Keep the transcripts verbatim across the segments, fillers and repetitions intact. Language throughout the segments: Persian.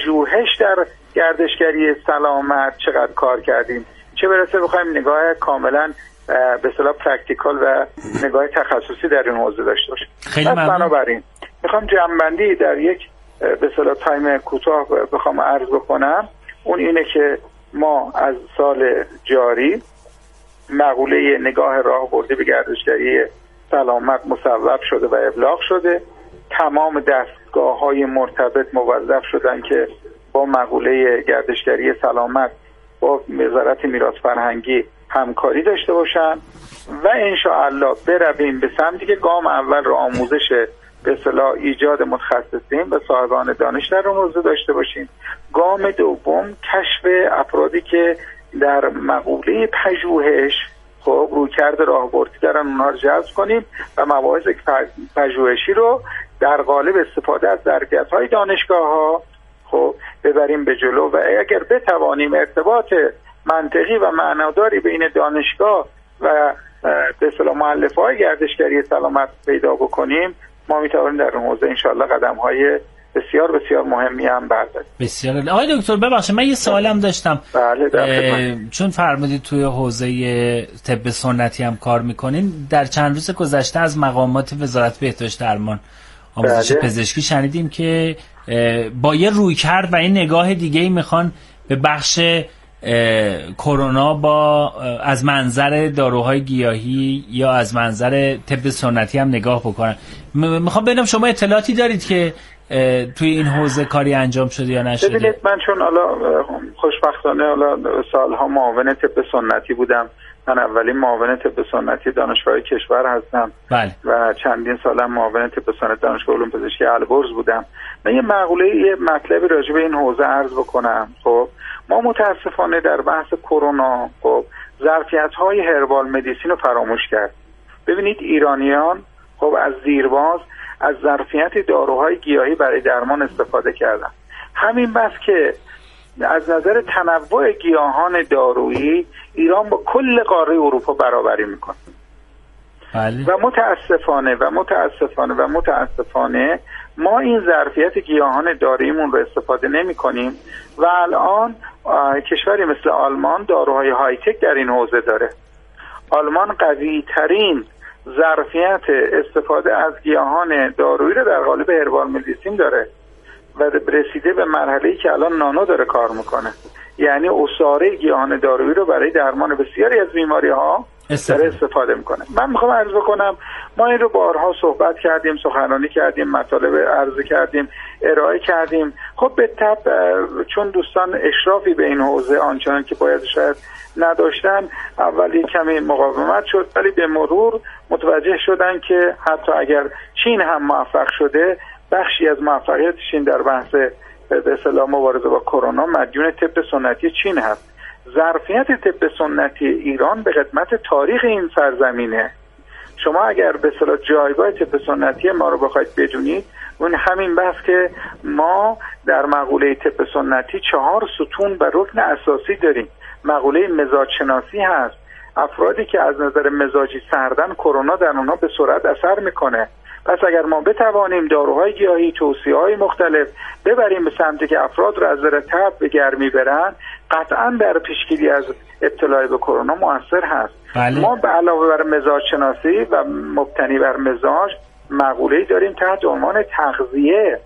پژوهش در گردشگری سلامت چقدر کار کردیم، چه برسه بخوایم نگاه کاملا به اصطلاح پرکتیکال و نگاه تخصصی در این حوزه داشته باشیم. خیلی ممنون. بنابراین میخوام جمع‌بندی در یک به اصطلاح تایم کوتاه بخوام عرض بکنم، اون اینه که ما از سال جاری مقوله نگاه راهبردی به گردشگری سلامت مصوب شده و ابلاغ شده. تمام دستگاه‌های مرتبط موظف شدن که با مقوله گردشگری سلامت با وزارت میراث فرهنگی همکاری داشته باشن و انشاءالله برویم به سمتی که گام اول رو آموزش به اصطلاح ایجاد متخصصین و صاحبان دانش در اون حوزه داشته باشیم. گام دوم کشف افرادی که در مقوله پژوهش خب رویکرد راهبردی دارن، اونها رو جذب کنیم و مباحث پژوهشی رو در قالب استفاده از ظرفیت‌های دانشگاه‌ها خب ببریم به جلو و اگر بتوانیم ارتباط منطقی و معناداری بین دانشگاه و به اصطلاح مؤلفه‌های گردشگری سلامت پیدا بکنیم، ما میتوانیم در اون حوزه انشالله قدم‌های بسیار بسیار مهمی هم برداریم. بسیار. آقای دکتر ببخشید من یه سوالم داشتم. بله چون فرمودید توی حوزه طب سنتی هم کار میکنین، در چند روز گذشته از مقامات وزارت بهداشت درمان آموزش بله. پزشکی شنیدیم که با یه رویکرد و این نگاه دیگه‌ای میخوان به بخش کرونا با از منظر داروهای گیاهی یا از منظر طب سنتی هم نگاه بکنن. میخوام ببینم شما اطلاعاتی دارید که توی این حوزه کاری انجام شده یا نشده؟ ببینید من چون حالا خوشبختانه حالا سالها معاون طب سنتی بودم، من اولین معاون طب سنتی دانشگاه کشور هستم بله. و چندین سالم معاون طب سنتی دانشگاه علوم پزشکی البرز بودم. من یه مقوله یه مطلبی راجع به این حوزه عرض بکنم. خب ما متاسفانه در بحث کرونا خب ظرفیت‌های هربال مدیسین رو فراموش کرد. ببینید ایرانیان خب از دیرباز از ظرفیت داروهای گیاهی برای درمان استفاده کردن. همین بس که از نظر تنوع گیاهان دارویی ایران با کل قاره اروپا برابری میکنه. بله. و متاسفانه و متاسفانه و متاسفانه ما این ظرفیت گیاهان داروییمون رو استفاده نمی کنیم و الان کشوری مثل آلمان داروهای های تک در این حوزه داره. آلمان قوی ترین ظرفیت استفاده از گیاهان دارویی رو در قالب هربال مدیسین داره و رسیده به مرحله‌ای که الان نانو داره کار میکنه، یعنی عصاره گیاهان دارویی رو برای درمان بسیاری از بیماری‌ها داره استفاده میکنه. من میخوام عرض بکنم ما این رو بارها صحبت کردیم، سخنرانی کردیم، مطالب عرض کردیم، ارائه کردیم. خب به تبع چون دوستان اشرافی به این حوزه آنچنان که باید شاید نداشتن، اولی کمی مقاومت شد، ولی به مرور متوجه شدن که حتی اگر چین هم موفق شده، بخشی از موفقیتش این در بحث به اصطلاح مبارزه با کرونا مدیون طب سنتی چین هست. ظرفیت طب سنتی ایران به خدمت تاریخ این سرزمینه. شما اگر به اصطلاح جایگاه طب سنتی ما رو بخواید بدونید، اون همین بحث که ما در مقوله طب سنتی چهار ستون و رکن اساسی داریم. مقوله مزاج شناسی هست، افرادی که از نظر مزاجی سردن کرونا در اونها به سرعت اثر میکنه. پس اگر ما بتوانیم داروهای گیاهی توصیه‌های مختلف ببریم به سمتی که افراد را از نظر تب به گرمی برن، قطعا در پیشگیری از ابتلا به کرونا مؤثر هست. بله. ما به علاوه بر مزاج شناسی و مبتنی بر مزاج مقوله‌ای داریم تحت عنوان تغذیه.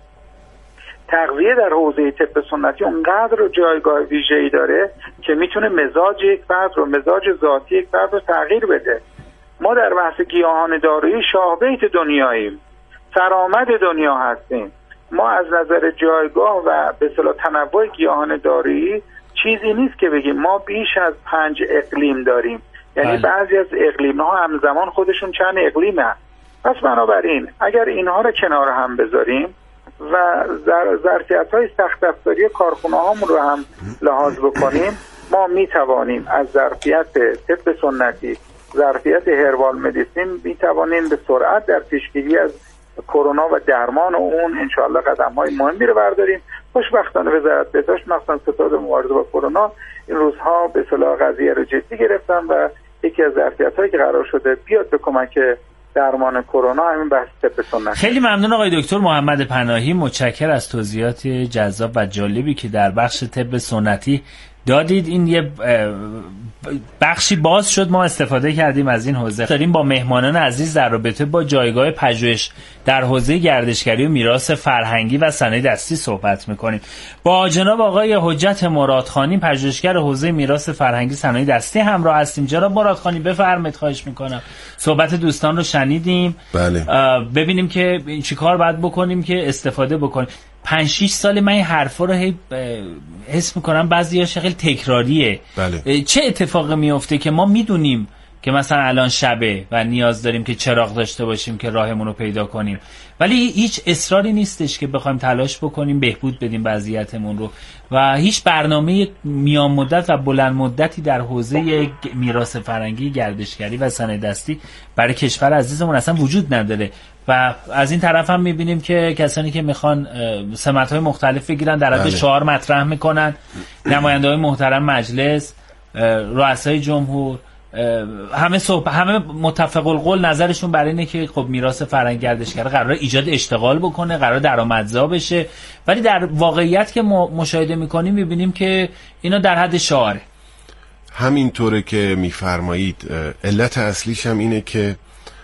تغذیه در حوزه طب سنتی اونقدر جایگاه ویژه‌ای داره که میتونه مزاج یک فرد رو، مزاج ذاتی یک فرد رو تغییر بده. ما در بحث گیاهان دارویی شاه بیت دنیاییم، سرآمد دنیا هستیم. ما از نظر جایگاه و به اصطلاح تنوع گیاهان دارویی چیزی نیست که بگیم ما بیش از پنج اقلیم داریم، یعنی بله. بعضی از اقلیم‌ها همزمان خودشون چند اقلیمه. پس بنابراین اگر اینها رو کنار هم بذاریم و ظرفیت‌های سخت افزاری کارخانه‌هامون رو هم لحاظ بکنیم، ما میتوانیم از ظرفیت طب سنتی، ظرفیت هربال مدیسین میتوانیم به سرعت در پیشگیری از کرونا و درمان اون انشاءالله قدم‌های مهمی رو برداریم. خوشبختانه وزارت بهداشت مخصوصا ستاد مبارزه با کرونا این روزها به اصطلاح قضیه رو جدی گرفتن و یکی از ظرفیت‌هایی که قرار شده بیاد به کمک درمان کرونا همین بحث طب سنتی. خیلی ممنون آقای دکتر محمد پناهی، متشکرم از توضیحات جذاب و جالبی که در بخش طب سنتی دادید. این یه بخشی باز شد، ما استفاده کردیم از این حوزه. داریم با مهمانان عزیز در رابطه با جایگاه پژوهش در حوزه گردشگری و میراث فرهنگی و صنایع دستی صحبت میکنیم. با جناب آقای حجت مرادخانی، پژوهشگر حوزه میراث فرهنگی صنایع دستی همراه هستیم. جناب مرادخانی بفرمایید، خواهش میکنم. صحبت دوستان رو شنیدیم. بله. ببینیم که چیکار باید بکنیم که استفاده بکنیم. پنج شش سال من این حرفا رو حس میکنم بعضی‌هاش خیلی تکراریه. بله. چه اتفاقی میفته که ما میدونیم که مثلا الان شبه و نیاز داریم که چراغ داشته باشیم که راهمون رو پیدا کنیم، ولی هیچ اصراری نیستش که بخوایم تلاش بکنیم بهبود بدیم وضعیتمون رو، و هیچ برنامه میان مدت و بلند مدتی در حوزه میراث فرهنگی، گردشگری و صنایع دستی برای کشور عزیزمون اصلا وجود نداره. و از این طرف هم میبینیم که کسانی که میخوان سمت‌های مختلف بگیرن در حد شعار مطرح میکنن، نماینده‌های محترم مجلس، رؤسای جمهور، همه صحب... همه متفق القول نظرشون برای اینه که خب میراث فرهنگی گردشگری قراره ایجاد اشتغال بکنه، قراره درآمدزا بشه، ولی در واقعیت که ما مشاهده میکنیم میبینیم که اینا در حد شعاره. همینطوره که میفرمایید. علت اصلیش هم اینه که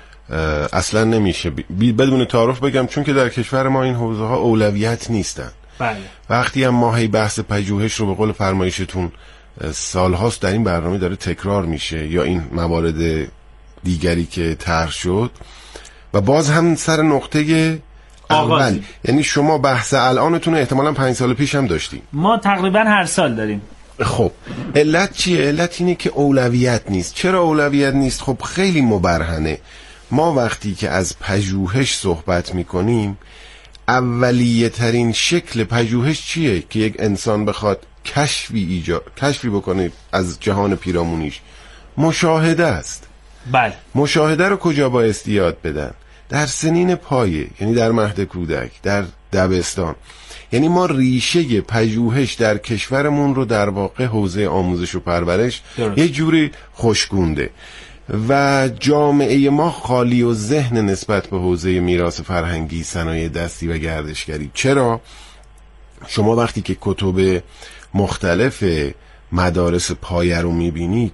اصلا نمیشه بدون تعارف بگم، چون که در کشور ما این حوزه ها اولویت نیستن. بله. وقتی هم ما هی بحث پژوهش رو به قول فرمایشتون سالهاست در این برنامه داره تکرار میشه، یا این موارد دیگری که طرح شد، و باز هم سر نقطه اول، یعنی شما بحث الانتون احتمالاً پنج سال پیش هم داشتیم، ما تقریبا هر سال داریم. خب علت چیه؟ علت اینه که اولویت نیست. چرا اولویت نیست؟ خب خیلی مبرهنه. ما وقتی که از پژوهش صحبت میکنیم، اولیه ترین شکل پژوهش چیه؟ که یک انسان بخواد کشفی ایجاد کشفی بکنه از جهان پیرامونیش، مشاهده است. بله. مشاهده رو کجا بایستی یاد بدن؟ در سنین پایه، یعنی در مهد کودک، در دبستان. یعنی ما ریشه پژوهش در کشورمون رو در واقع حوزه آموزش و پرورش یه جوری خشکونده و جامعه ما خالی و ذهن نسبت به حوزه میراث فرهنگی، صنایع دستی و گردشگری. چرا؟ شما وقتی که کتب مختلف مدارس پایه رو میبینید،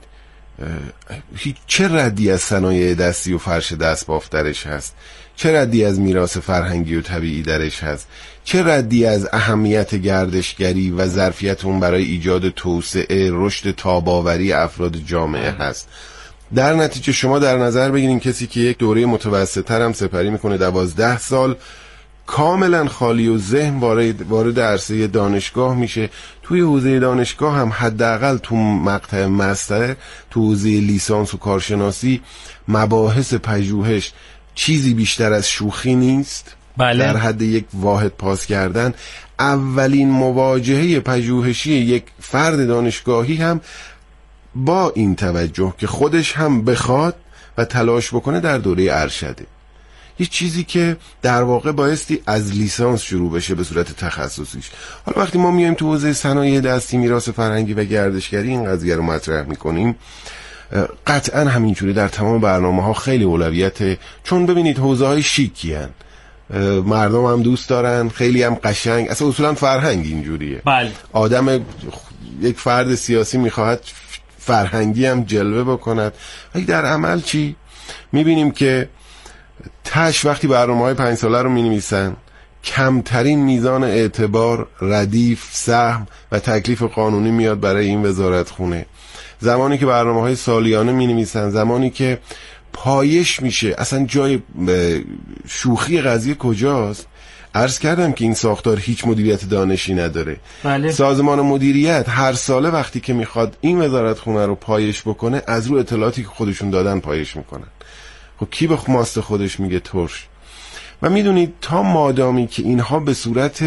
چه ردی از صنایع دستی و فرش دستبافت درش هست، چه ردی از میراث فرهنگی و طبیعی درش هست، چه ردی از اهمیت گردشگری و ظرفیت اون برای ایجاد توسعه، رشد تاباوری افراد جامعه هست. در نتیجه شما در نظر بگیرین کسی که یک دوره متوسط‌تر هم سپری میکنه، دوازده سال، کاملا خالی و ذهن وارد وارد عرصه دانشگاه میشه. توی حوزه دانشگاه هم حداقل تو مقطع مستر، تو حوزه لیسانس و کارشناسی، مباحث پژوهش چیزی بیشتر از شوخی نیست. بله. در حد یک واحد پاس کردن. اولین مواجهه پژوهشی یک فرد دانشگاهی هم با این توجه که خودش هم بخواد و تلاش بکنه در دوره ارشده، یه چیزی که در واقع بایستی از لیسانس شروع بشه به صورت تخصصیش. حالا وقتی ما میایم تو حوزه صنایع دستی، میراث فرهنگی و گردشگری این قضیه رو مطرح میکنیم، قطعا همینجوری در تمام برنامه ها خیلی اولویته، چون ببینید حوزه های شیکی هن. مردم هم دوست دارن، خیلی هم قشنگ، اصلا اصولا فرهنگ اینجوریه. بله. آدم یک فرد سیاسی میخواهد فرهنگی هم جلوه بکند، ولی در عمل چی؟ میبینیم که تش وقتی برنامه‌های پنج ساله رو می‌نویسن، کمترین میزان اعتبار، ردیف، سهم و تکلیف قانونی میاد برای این وزارت خونه. زمانی که برنامه‌های سالیانه می‌نویسن، زمانی که پایش میشه، اصلا جای شوخی قضیه کجاست؟ عرض کردم که این ساختار هیچ مدیریت دانشی نداره. بله. سازمان مدیریت هر ساله وقتی که میخواد این وزارت خونه رو پایش بکنه، از رو اطلاعاتی که خودشون دادن پایش میکنن. خب کی به ماست خودش میگه ترش؟ و میدونید تا مادامی که اینها به صورت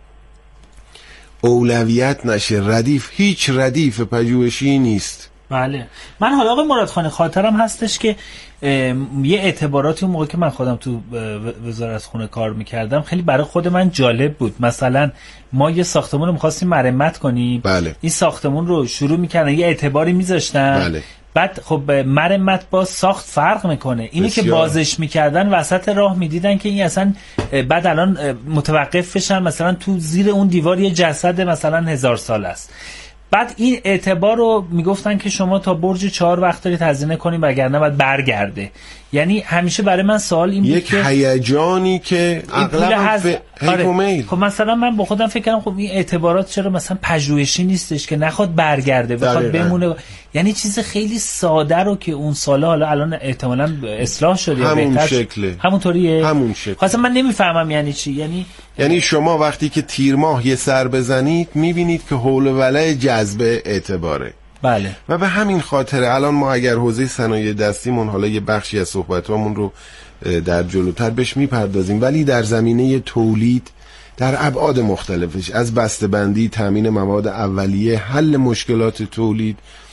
اولویت نشه، ردیف، هیچ ردیف پژوهشی نیست. بله. من حالا آقای مرادخانی خاطرم هستش که یه اعتباراتی اون موقع که من خودم تو وزارت خونه کار میکردم خیلی برای خود من جالب بود. مثلا ما یه ساختمون رو میخواستیم مرمت کنیم. بله. این ساختمون رو شروع میکردن، یه اعتباری میذاشتن. بله. بعد خب مرمت با ساخت فرق میکنه. اینی که بازش میکردن وسط راه میدیدن که این اصلا بعد الان متوقف بشن مثلا تو زیر اون دیوار یه جسد مثلا هزار سال است. بعد این اعتبار رو میگفتن که شما تا برج چهار وقت دارید هزینه کنیم وگرنه باید برگرده. یعنی همیشه برای من سوال این بود که یک هیجانی که اغلب ف... آره. خب مثلا من با خودم فکر کردم خب این اعتبارات چرا مثلا پژوهشی نیستش که نخواد برگرده بخواد بمونه. یعنی چیز خیلی ساده رو که اون سالا حالا الان احتمالاً اصلاح شده همون شکله همونطوریه همون شکل. اصلا من نمیفهمم یعنی چی. یعنی یعنی شما وقتی که تیر ماه یه سر بزنید میبینید که حول و وله جذب اعتباره. بله. و به همین خاطر الان ما اگر حوزه صنایع دستیمون حالا یه بخشی از صحبتامون رو در جلوتر بهش میپردازیم، ولی در زمینه تولید در ابعاد مختلفش از بسته‌بندی، تامین مواد اولیه، حل مشکلات تولید،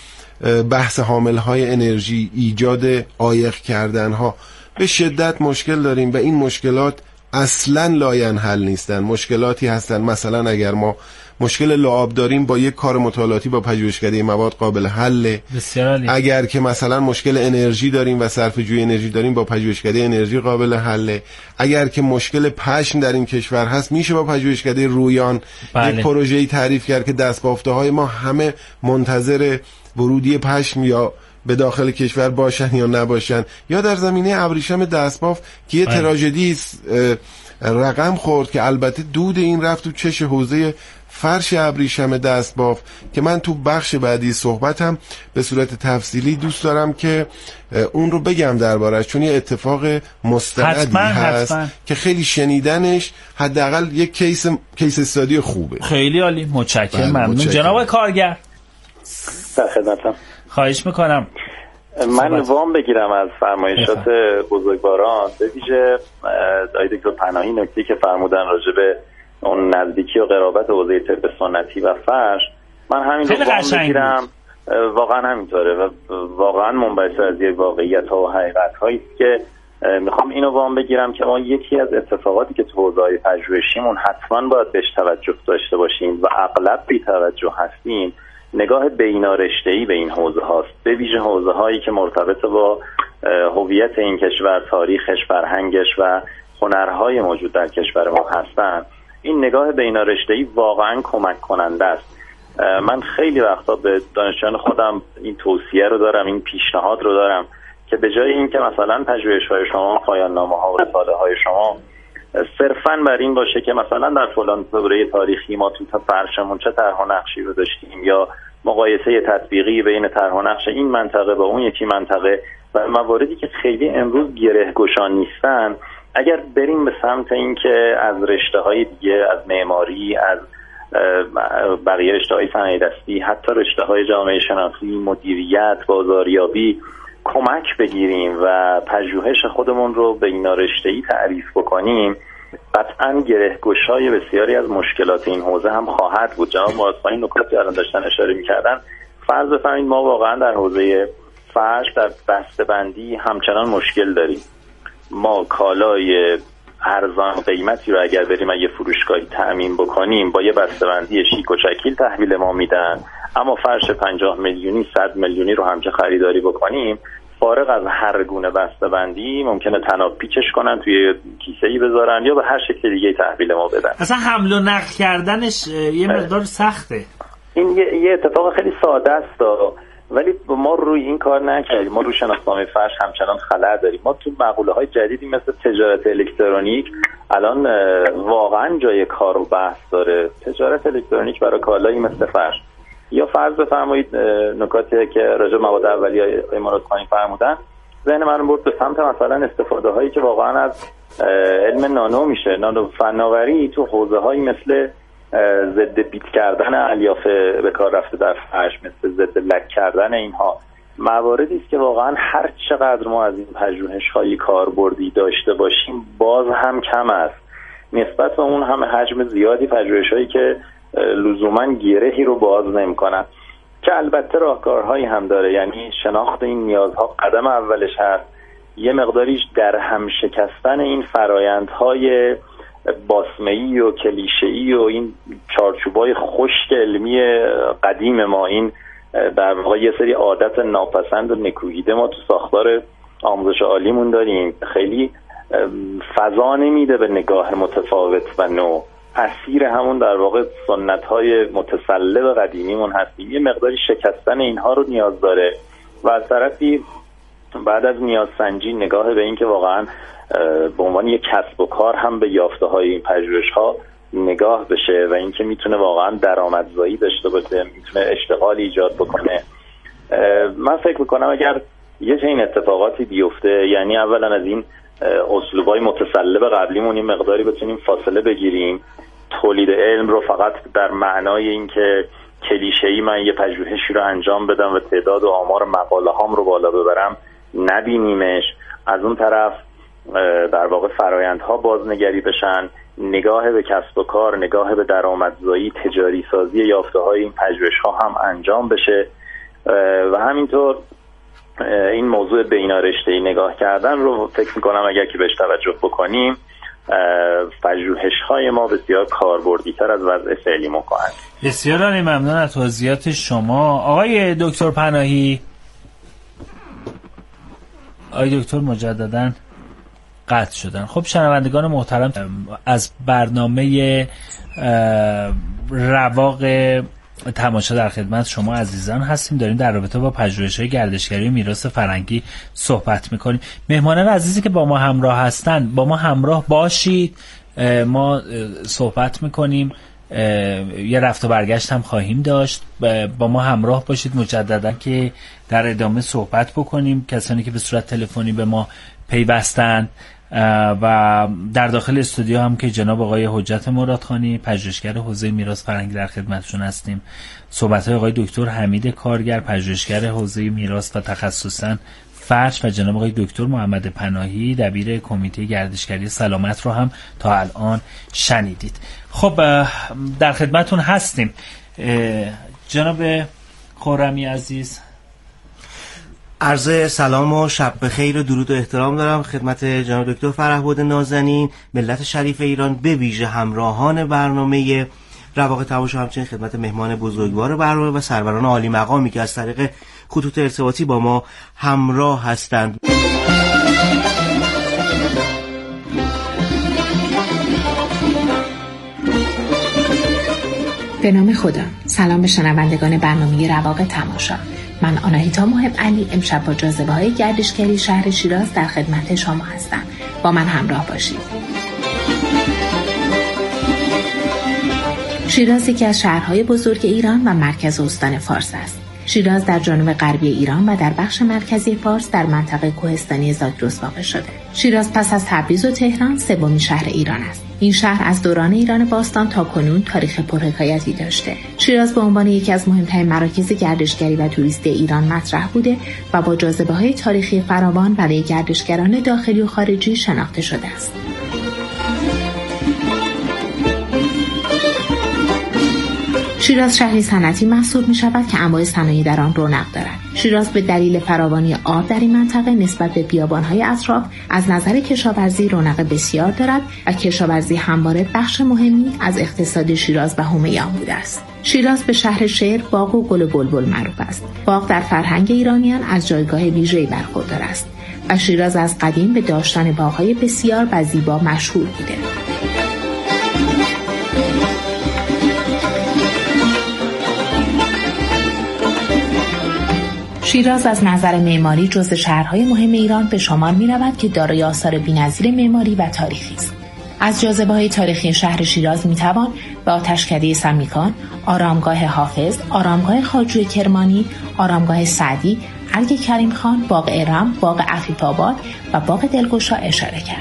بحث حامل‌های انرژی، ایجاد عایق کردن‌ها، به شدت مشکل داریم و این مشکلات اصلاً لاینحل نیستن. مشکلاتی هستن مثلا اگر ما مشکل لعاب داریم با یک کار مطالعاتی با پژوهشکده مواد قابل حله. اگر که مثلا مشکل انرژی داریم و صرفه جوی انرژی داریم با پژوهشکده انرژی قابل حله. اگر که مشکل پشم در این کشور هست میشه با پژوهشکده رویان بله. یک پروژه‌ای تعریف کرد که دستبافته‌های ما همه منتظر ورودی پشم یا به داخل کشور باشن یا نباشن. یا در زمینه ابریشم دستبافت که یه تراژدی رقم خورد که البته دود این رفت تو چش حوزه فرش ابریشم دستبافت که من تو بخش بعدی صحبتم به صورت تفصیلی دوست دارم که اون رو بگم دربارش، چون یه اتفاق مستندی حتما هست حتما. که خیلی شنیدنش حداقل یک کیس کیس استادی خوبه. خیلی عالی، متشکرم، ممنون. جناب کارگر در خدمتم. خواهش میکنم. من وام بگیرم از فرمایشات بزرگواران، به ویژه آقای دکتر پناهی نکته که فرمودن راجع به اون نزدیکی و قرابت حوزه طب سنتی و فرش، من همین رو وام بگیرم. واقعا همینطوره و واقعا منبعث از یک واقعیت ها و حقیقت هایی است که میخوام اینو وام بگیرم که ما یکی از اتفاقاتی که تو حوزه پژوهشیمون حتما باید بهش توجه داشته باشیم و اغلب بی توجه هستیم، نگاه بینارشته‌ای به این حوزه هاست، به ویژه حوزه هایی که مرتبط با هویت این کشور، تاریخش، فرهنگش و هنرهای موجود در کشور ما هستند. این نگاه بینارشته‌ای واقعا کمک کننده است. من خیلی وقتا به دانشجویان خودم این توصیه رو دارم، این پیشنهاد رو دارم که به جای اینکه مثلا پژوهش‌های شما، پایان‌نامه‌ها و رساله‌های شما صرفاً بر این باشه که مثلا در فلان دوره تاریخی ما تو فرشمون چه طرح و نقشی رو داشتیم یا مقایسه تطبیقی بین طرح و نقش این منطقه با اون یکی منطقه و مواردی که خیلی امروز گره‌گشا نیستن، اگر بریم به سمت این که از رشته‌های دیگه، از معماری، از بقیه رشته‌های صنایع دستی، حتی رشته‌های جامعه شناسی، مدیریت، بازاریابی کمک بگیریم و پژوهش خودمون رو بینارشته‌ای تعریف بکنیم، قطعاً گره‌گشای بسیاری از مشکلات این حوزه هم خواهد بود. جناب مرادخانی نکاتی الان داشتن اشاره می‌کردن. فرض بفرمایید ما واقعاً در حوزه فرش، در بسته‌بندی همچنان مشکل داریم. ما کالای ارزان قیمتی رو اگر بریم یه فروشگاهی تأمین بکنیم با یه بسته‌بندی شیک و شکیل تحویل ما میدن، اما فرش پنجاه میلیونی، صد میلیونی رو هم که خریداری بکنیم، فارغ از هر گونه بسته‌بندی ممکنه تناب پیچش کنن، توی کیسه‌ای بذارن یا به هر شکل دیگه تحویل ما بدن. اصلا حمل و نقل کردنش یه مقدار سخته. این یه, یه اتفاق خیلی ساده است، ولی ما روی این کار نکردیم. ما روی شناسنامه فرش همچنان خلأ داریم. ما تو مقوله‌های جدیدی مثل تجارت الکترونیک الان واقعا جای کار و بحث داره. تجارت الکترونیک برای کالایی مثل فرش، یا فرض بفرمایید نکاتی که راجع به مواد اولیه آقای مرادخانی فرمودن، ذهن من رو برد به سمت مثلا استفاده هایی که واقعا از علم نانو میشه، نانو فناوری تو حوزه هایی مثل ضد بیت کردن الیاف به کار رفته در فرش، مثل ضد لک کردن اینها، مواردی است که واقعا هر چقدر ما از این پژوهش‌های کاربردی داشته باشیم باز هم کم است نسبت به اون همه حجم زیادی پژوهش‌هایی که لزوما گرهی رو باز نمی‌کنن، که البته راهکارهایی هم داره. یعنی شناخت این نیازها قدم اولش هست، یه مقداریش در هم شکستن این فرایندهای باسمه‌ای و کلیشه‌ای و این چارچوبای خشک علمی قدیم ما، این در واقع یه سری عادت ناپسند و نکوهیده ما تو ساختار آموزش عالیمون داریم، خیلی فضا نمیده به نگاه متفاوت و نو. اسیر همون در واقع سنت‌های متسلب قدیمیمون هستیم. یه مقداری شکستن اینها رو نیاز داره و از طرفی بعد از نیازسنجی نگاه به این که واقعا به عنوان یک کسب و کار هم به یافته‌های این پژوهش‌ها نگاه بشه و اینکه میتونه واقعا درآمدزایی داشته باشه، میتونه اشتغال ایجاد بکنه. من فکر میکنم اگر یه چنین اتفاقاتی بیفته، یعنی اولا از این اسلوبای متسلب قبلیمون این مقداری بتونیم فاصله بگیریم، تولید علم رو فقط در معنای اینکه کلیشه‌ای من یه پژوهشی رو انجام بدم و تعداد و آمار مقاله هام رو بالا ببرم نبینیمش. از اون طرف در واقع فرایندها بازنگری بشن، نگاه به کسب و کار، نگاه به درآمدزایی، تجاری سازی یافته‌های این پژوهش‌ها هم انجام بشه و همینطور این موضوع بینارشته‌ای نگاه کردن رو فکر می‌کنم اگر که بهش توجه بکنیم پژوهش‌های ما بسیار کاربردی‌تر از وضع فعلی ما خواهند. بسیار عالی، ممنون از توضیحات شما آقای دکتر پناهی. آقای دکتر مجدداً قطع شدن. خب شنوندگان محترم، از برنامه رواق تماشا در خدمت شما عزیزان هستیم. داریم در رابطه با پژوهش‌های گردشگری و میراث فرهنگی صحبت می‌کنیم. مهمانان عزیزی که با ما همراه هستند، با ما همراه باشید. ما صحبت می‌کنیم، یه رفت و برگشت هم خواهیم داشت. با ما همراه باشید مجددا که در ادامه صحبت بکنیم. کسانی که به صورت تلفنی به ما پیوستند و در داخل استودیو هم که جناب آقای حجت مرادخانی پژوهشگر حوزه میراث فرهنگی در خدمتشون هستیم. صحبت‌های آقای دکتر حمید کارگر پژوهشگر حوزه میراث و تخصصاً فرش و جناب آقای دکتر محمد پناهی دبیر کمیته گردشگری سلامت رو هم تا الان شنیدید. خب در خدمتون هستیم. جناب خرمی عزیز، عرض سلام و شب بخیر و درود و احترام دارم خدمت جناب دکتر فرهبود نازنین، ملت شریف ایران، به ویژه همراهان برنامه رواق تماشا، همچنین خدمت مهمان بزرگوار برنامه و سروران عالی مقامی که از طریق خطوط ارتباطی با ما همراه هستند. به نام خدا. سلام به شنوندگان برنامه رواق تماشا. من آناهیتا محب علی امشب با جاذبه‌های گردشگری شهر شیراز در خدمت شما هستم. با من همراه باشید. شیراز یکی از شهرهای بزرگ ایران و مرکز استان فارس است. شیراز در جنوب غربی ایران و در بخش مرکزی فارس در منطقه کوهستانی زاگرس واقع شده. شیراز پس از تبریز و تهران سومین شهر ایران است. این شهر از دوران ایران باستان تا کنون تاریخ پرحکایتی داشته. شیراز به عنوان یکی از مهمترین مراکز گردشگری و توریستی ایران مطرح بوده و با جاذبه‌های تاریخی فراوان برای گردشگران داخلی و خارجی شناخته شده است. شیراز شهری صنعتی محسوب می شود که انواع صنایع در آن رونق دارد. شیراز به دلیل فراوانی آب در این منطقه نسبت به بیابان‌های اطراف از نظر کشاورزی رونق بسیار دارد و کشاورزی همواره بخش مهمی از اقتصاد شیراز و حومه آن بوده است. شیراز به شهر شعر، باغ و گل و بلبل معروف است. باغ در فرهنگ ایرانیان از جایگاه ویژه‌ای برخوردار است و شیراز از قدیم به داشتن باغ‌های بسیار و زیبا مشهور بوده. شیراز از نظر معماری جزو شهرهای مهم ایران به شمار می رود که دارای آثار بی‌نظیر معماری و تاریخی است. از جاذبه‌های تاریخی شهر شیراز می توان به آتشکده سمیکان، آرامگاه حافظ، آرامگاه خواجو کرمانی، آرامگاه سعدی، ارگ کریم خان، باغ ارم، باغ عفیف آباد و باغ دلگشا اشاره کرد.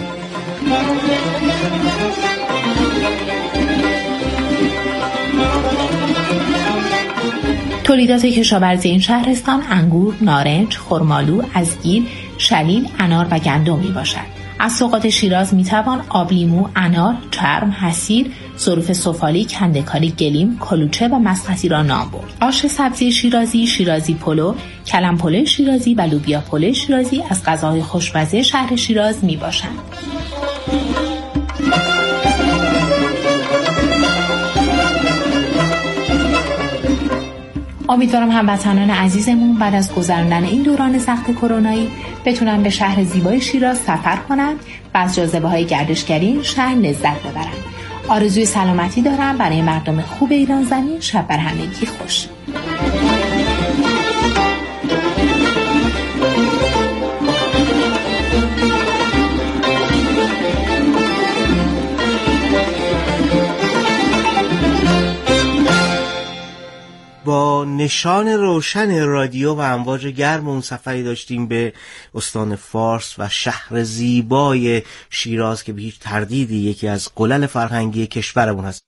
تولیدات کشاورزی این شهرستان انگور، نارنج، خرمالو، ازگیر، شلیل، انار و گندم می باشد. از سوغات شیراز می توان آبلیمو، انار، چرم، حصیر، ظروف سفالی، کنده‌کاری، گلیم، کلوچه و مسقطی را نام برد. آش سبزی شیرازی، شیرازی پلو، کلم پلو شیرازی و لوبیا پلو شیرازی از غذاهای خوشمزه شهر شیراز می باشند. امیدوارم هموطنان عزیزمون بعد از گذراندن این دوران سخت کرونایی بتونن به شهر زیبای شیراز سفر کنند و از جاذبه‌های گردشگری این شهر لذت ببرند. آرزوی سلامتی دارم برای مردم خوب ایران زمین. شب بر همگی خوش. با نشان روشن رادیو و امواج گرم اون سفری داشتیم به استان فارس و شهر زیبای شیراز که به هیچ تردیدی یکی از قلل فرهنگی کشورمون هست.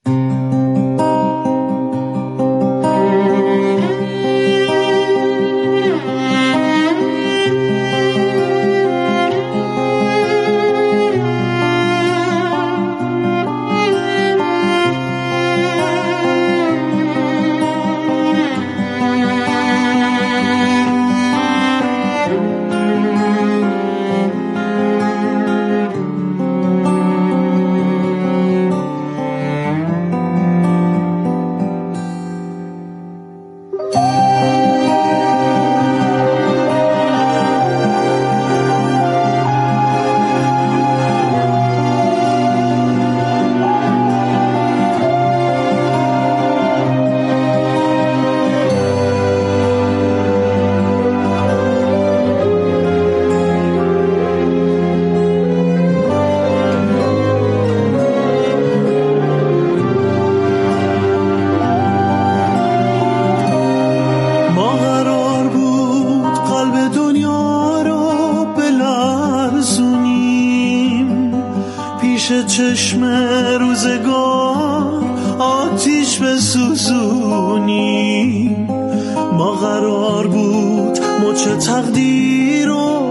چشم روزگار آتیش بسوزونیم. ما قرار بود مچ تقدیر رو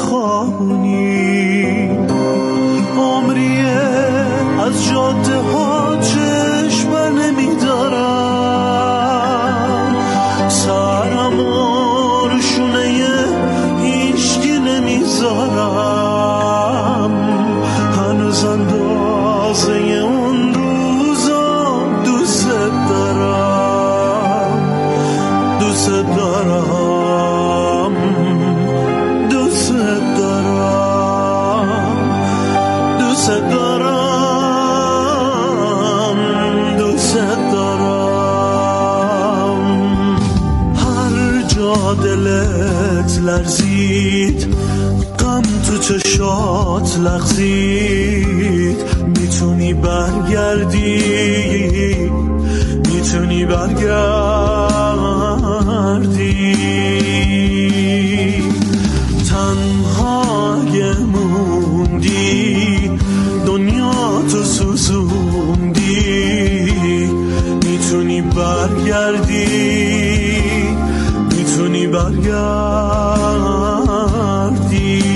بخوانیم. عمریه از جاده ها چشم بر نمیدارم. سرم و روشونه هیچکی نمیذارم. هنوز اندازه اون روزا دوست دارم. دوست دارم. دوست دارم. دوست دارم. دوست دارم. هر جا دلت لرزید، غم تو چشات لغزید، میتونی برگردی، میتونی برگردی. تنها موندی، دنیا تو سوزوندی، میتونی برگردی، میتونی برگردی.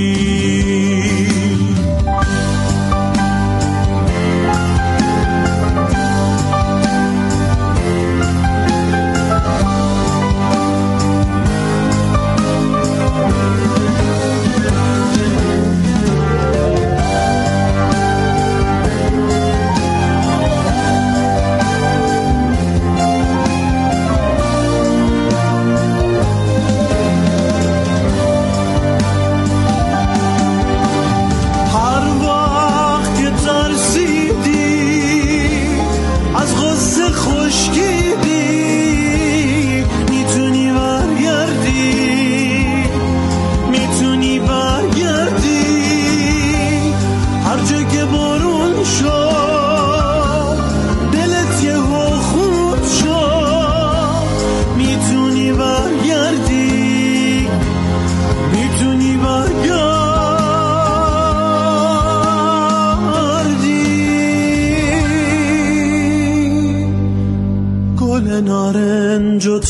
نارنج و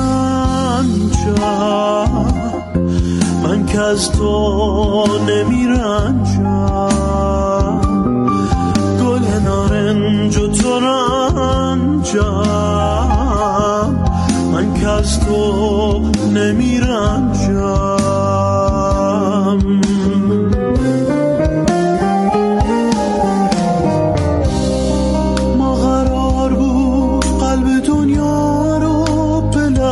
ترنجم، من که از تو نمیرنجم. گل نارنج و ترنجم، من که از تو نمیرنجم. ما قرار بود قلب دنیا رو بلرزونیم.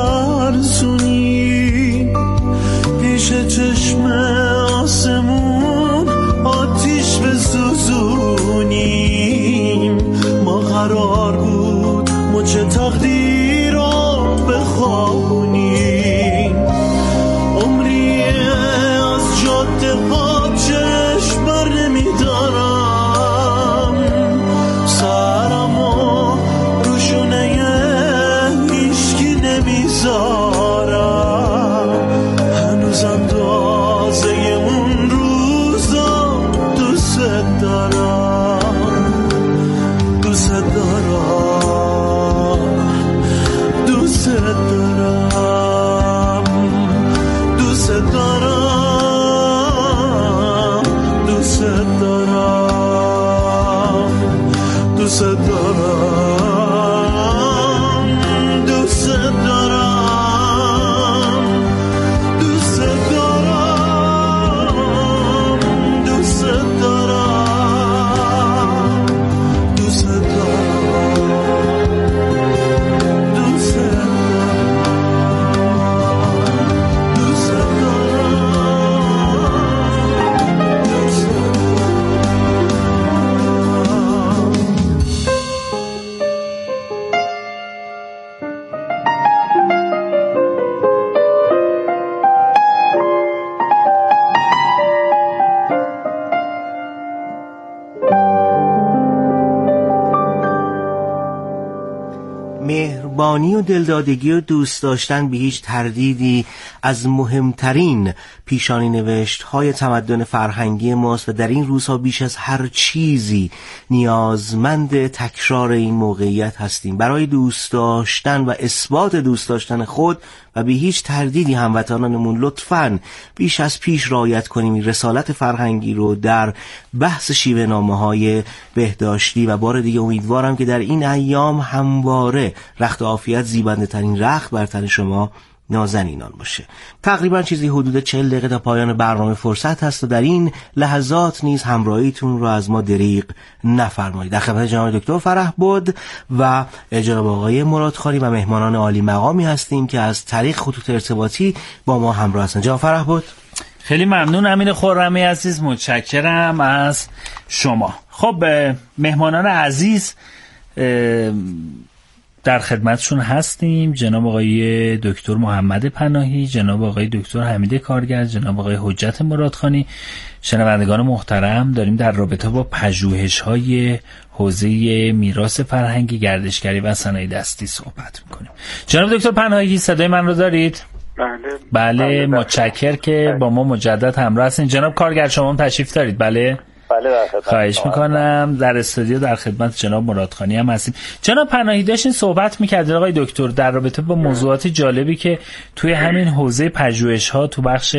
مهربانی و دلدادگی و دوست داشتن به هیچ تردیدی از مهمترین پیشانی نوشت های تمدن فرهنگی ماست و در این روزها بیش از هر چیزی نیازمند تکرار این موقعیت هستیم. برای دوست داشتن و اثبات دوست داشتن خود و به هیچ تردیدی هموطنانمون لطفاً بیش از پیش رعایت کنیم این رسالت فرهنگی رو در بحث شیوه نامه‌های بهداشتی و بار دیگه امیدوارم که در این ایام همواره رخت عافیت زیبنده ترین رخت بر تن شما نازنینان باشه. تقریبا چیزی حدود چهل دقیقه تا پایان برنامه فرصت هست و در این لحظات نیز همراهیتون رو از ما دریغ نفرمایید. در خدمت جناب دکتر فرح بود و جناب آقای مرادخانی و مهمانان عالی مقامی هستیم که از طریق خطوط ارتباطی با ما همراه هستند. جناب فرح بود، خیلی ممنون. امین خرمی عزیز، متشکرم از شما. خب مهمانان عزیز در خدمتشون هستیم، جناب آقای دکتر محمد پناهی، جناب آقای دکتر حمید کارگر، جناب آقای حجت مرادخانی. شنوندگان محترم، داریم در رابطه با پژوهش‌های حوزه میراث فرهنگی، گردشگری و صنایع دستی صحبت می‌کنیم. جناب دکتر پناهی، صدای من رو دارید؟ بله. بله، متشکرم که با ما مجدد همراه هستین. جناب کارگر، شما هم تشریف دارید؟ بله. بله در خدمت. خواهش میکنم. در استودیو در خدمت جناب مرادخانی هم هستیم. جناب پناهی، داشتین صحبت میکردین آقای دکتر در رابطه با موضوعات جالبی که توی همین حوزه پژوهش‌ها تو بخش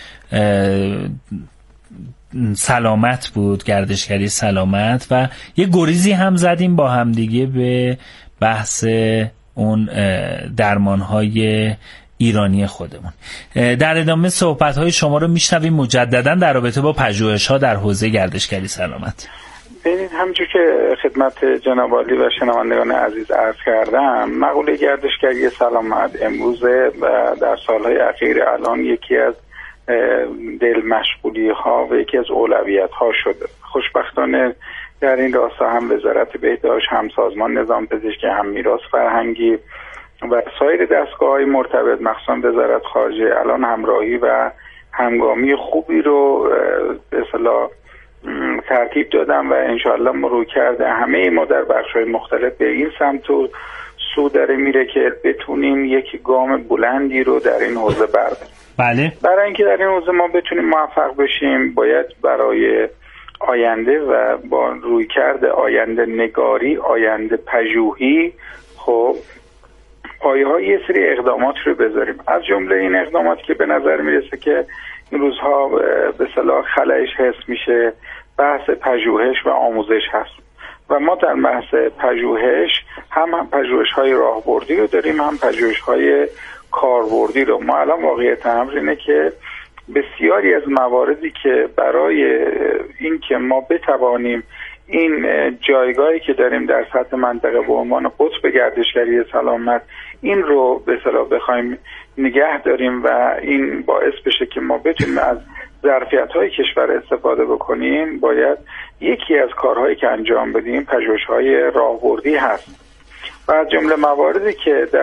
سلامت بود، گردشگری سلامت، و یه گریزی هم زدیم با هم دیگه به بحث اون درمان‌های ایرانی خودمون. در ادامه صحبت‌های شما رو میشنویم مجدداً در رابطه با پژوهش‌ها در حوزه گردشگری سلامت. ببینید، همونجور که خدمت جناب عالی و شنوندگان عزیز عرض کردم، مقوله گردشگری سلامت امروز و در سالهای اخیر الان یکی از دل مشغولی ها و یکی از اولویت ها شده. خوشبختانه در این راستا هم وزارت بهداشت، هم سازمان نظام پزشکی، هم میراث فرهنگی و سایر دستگاه‌های مرتبط، مخصوصا وزارت خارجه، الان همراهی و همگامی خوبی رو به اصطلاح ترتیب دادن و انشاءالله مرور کرده همه ما در بخش‌های مختلف به این سمت و سو داره میره که بتونیم یک گام بلندی رو در این حوزه برداریم. بله. برای اینکه در این حوزه ما بتونیم موفق بشیم، باید برای آینده و با رویکرد آینده نگاری، آینده پژوهی، خب پایه های یه سری اقدامات رو بذاریم. از جمله این اقداماتی که به نظر میرسه که این روزها به صلاح خلأش حس میشه، بحث پژوهش و آموزش هست و ما در بحث پژوهش هم, هم پژوهش های راهبردی رو داریم، هم پژوهش های کاربردی رو. ما الان واقعیت امر اینه که بسیاری از مواردی که برای این که ما بتوانیم این جایگاهی که داریم در سطح منطقه به عنوان قطب گردشگری سلامت، این رو به اصطلاح بخوایم نگه داریم و این باعث بشه که ما بتونیم از ظرفیت‌های کشور استفاده بکنیم، باید یکی از کارهایی که انجام بدیم پژوهش‌های راهبردی هست و از جمله مواردی که در